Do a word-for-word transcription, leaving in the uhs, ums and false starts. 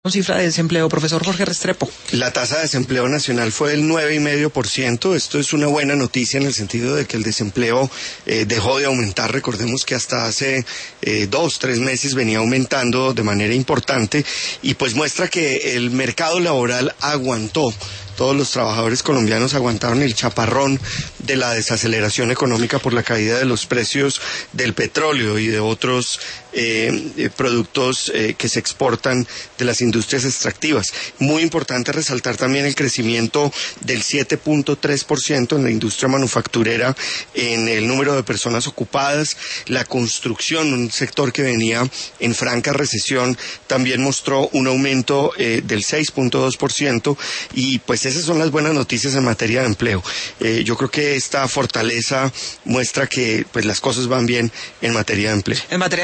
Cifra de desempleo, profesor Jorge Restrepo. La tasa de desempleo nacional fue del nueve coma cinco por ciento. Esto es una buena noticia en el sentido de que el desempleo eh, dejó de aumentar. Recordemos que hasta hace eh, dos, tres meses venía aumentando de manera importante y pues muestra que el mercado laboral aguantó. Todos los trabajadores colombianos aguantaron el chaparrón de la desaceleración económica por la caída de los precios del petróleo y de otros eh, productos eh, que se exportan de las industrias extractivas. Muy importante resaltar también el crecimiento del siete punto tres por ciento en la industria manufacturera, en el número de personas ocupadas. La construcción, un sector que venía en franca recesión, también mostró un aumento eh, del seis punto dos por ciento y pues esas son las buenas noticias en materia de empleo. Eh, yo creo que esta fortaleza muestra que pues las cosas van bien en materia de empleo. En materia